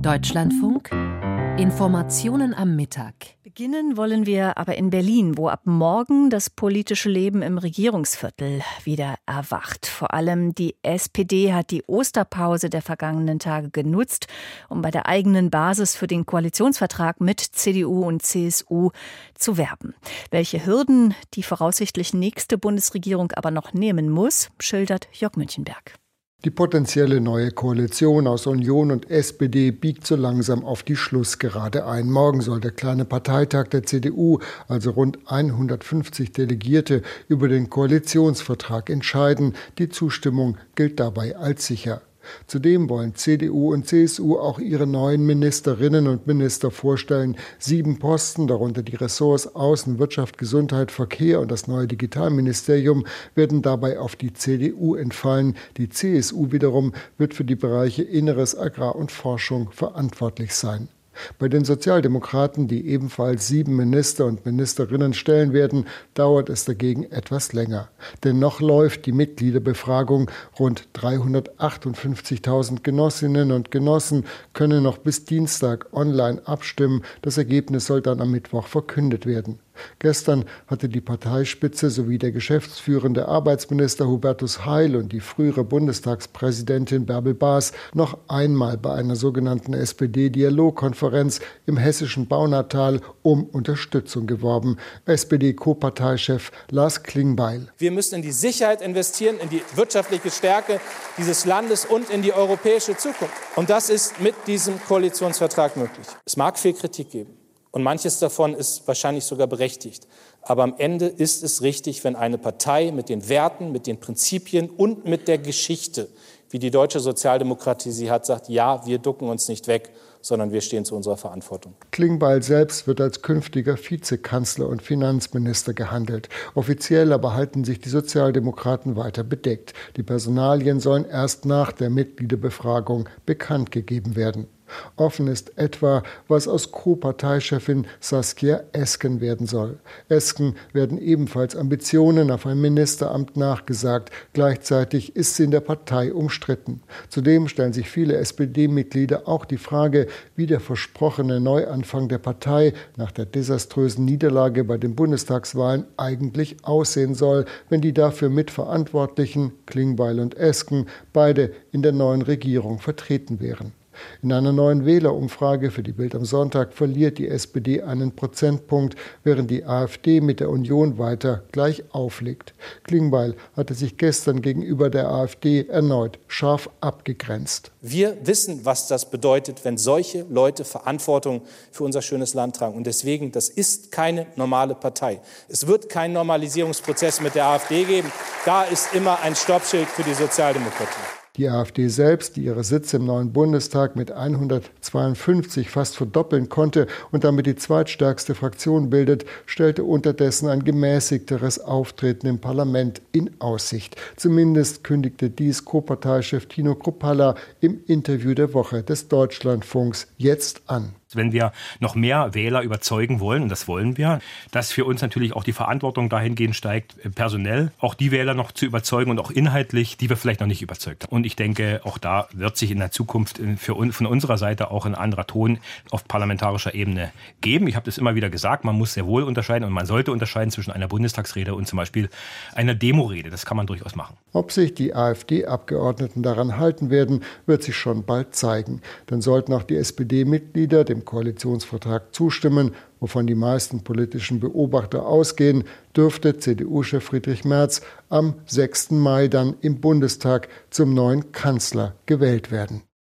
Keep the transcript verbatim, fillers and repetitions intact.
Deutschlandfunk. Informationen am Mittag. Beginnen wollen wir aber in Berlin, wo ab morgen das politische Leben im Regierungsviertel wieder erwacht. Vor allem die S P D hat die Osterpause der vergangenen Tage genutzt, um bei der eigenen Basis für den Koalitionsvertrag mit C D U und C S U zu werben. Welche Hürden die voraussichtlich nächste Bundesregierung aber noch nehmen muss, schildert Jörg Münchenberg. Die potenzielle neue Koalition aus Union und S P D biegt so langsam auf die Schlussgerade ein. Morgen soll der kleine Parteitag der C D U, also rund hundertfünfzig Delegierte, über den Koalitionsvertrag entscheiden. Die Zustimmung gilt dabei als sicher. Zudem wollen C D U und C S U auch ihre neuen Ministerinnen und Minister vorstellen. Sieben Posten, darunter die Ressorts Außen, Wirtschaft, Gesundheit, Verkehr und das neue Digitalministerium, werden dabei auf die C D U entfallen. Die C S U wiederum wird für die Bereiche Inneres, Agrar und Forschung verantwortlich sein. Bei den Sozialdemokraten, die ebenfalls sieben Minister und Ministerinnen stellen werden, dauert es dagegen etwas länger. Denn noch läuft die Mitgliederbefragung. Rund dreihundertachtundfünfzigtausend Genossinnen und Genossen können noch bis Dienstag online abstimmen. Das Ergebnis soll dann am Mittwoch verkündet werden. Gestern hatte die Parteispitze sowie der geschäftsführende Arbeitsminister Hubertus Heil und die frühere Bundestagspräsidentin Bärbel Baas noch einmal bei einer sogenannten S P D-Dialogkonferenz im hessischen Baunatal um Unterstützung geworben. S P D-Co-Parteichef Lars Klingbeil. Wir müssen in die Sicherheit investieren, in die wirtschaftliche Stärke dieses Landes und in die europäische Zukunft. Und das ist mit diesem Koalitionsvertrag möglich. Es mag viel Kritik geben. Und manches davon ist wahrscheinlich sogar berechtigt. Aber am Ende ist es richtig, wenn eine Partei mit den Werten, mit den Prinzipien und mit der Geschichte, wie die deutsche Sozialdemokratie sie hat, sagt, ja, wir ducken uns nicht weg, sondern wir stehen zu unserer Verantwortung. Klingbeil selbst wird als künftiger Vizekanzler und Finanzminister gehandelt. Offiziell aber halten sich die Sozialdemokraten weiter bedeckt. Die Personalien sollen erst nach der Mitgliederbefragung bekannt gegeben werden. Offen ist etwa, was aus Co-Parteichefin Saskia Esken werden soll. Esken werden ebenfalls Ambitionen auf ein Ministeramt nachgesagt. Gleichzeitig ist sie in der Partei umstritten. Zudem stellen sich viele S P D-Mitglieder auch die Frage, wie der versprochene Neuanfang der Partei nach der desaströsen Niederlage bei den Bundestagswahlen eigentlich aussehen soll, wenn die dafür Mitverantwortlichen, Klingbeil und Esken, beide in der neuen Regierung vertreten wären. In einer neuen Wählerumfrage für die Bild am Sonntag verliert die S P D einen Prozentpunkt, während die AfD mit der Union weiter gleich aufliegt. Klingbeil hatte sich gestern gegenüber der AfD erneut scharf abgegrenzt. Wir wissen, was das bedeutet, wenn solche Leute Verantwortung für unser schönes Land tragen. Und deswegen, das ist keine normale Partei. Es wird keinen Normalisierungsprozess mit der AfD geben. Da ist immer ein Stoppschild für die Sozialdemokratie. Die AfD selbst, die ihre Sitze im neuen Bundestag mit hundertzweiundfünfzig fast verdoppeln konnte und damit die zweitstärkste Fraktion bildet, stellte unterdessen ein gemäßigteres Auftreten im Parlament in Aussicht. Zumindest kündigte dies Co-Parteichef Tino Kruppalla im Interview der Woche des Deutschlandfunks jetzt an. Wenn wir noch mehr Wähler überzeugen wollen, und das wollen wir, dass für uns natürlich auch die Verantwortung dahingehend steigt, personell auch die Wähler noch zu überzeugen und auch inhaltlich, die wir vielleicht noch nicht überzeugt haben. Und ich denke, auch da wird sich in der Zukunft für uns, von unserer Seite auch ein anderer Ton auf parlamentarischer Ebene geben. Ich habe das immer wieder gesagt, man muss sehr wohl unterscheiden und man sollte unterscheiden zwischen einer Bundestagsrede und zum Beispiel einer Demorede. Das kann man durchaus machen. Ob sich die AfD-Abgeordneten daran halten werden, wird sich schon bald zeigen. Dann sollten auch die S P D-Mitglieder dem Koalitionsvertrag zustimmen, wovon die meisten politischen Beobachter ausgehen, dürfte C D U-Chef Friedrich Merz am sechsten Mai dann im Bundestag zum neuen Kanzler gewählt werden.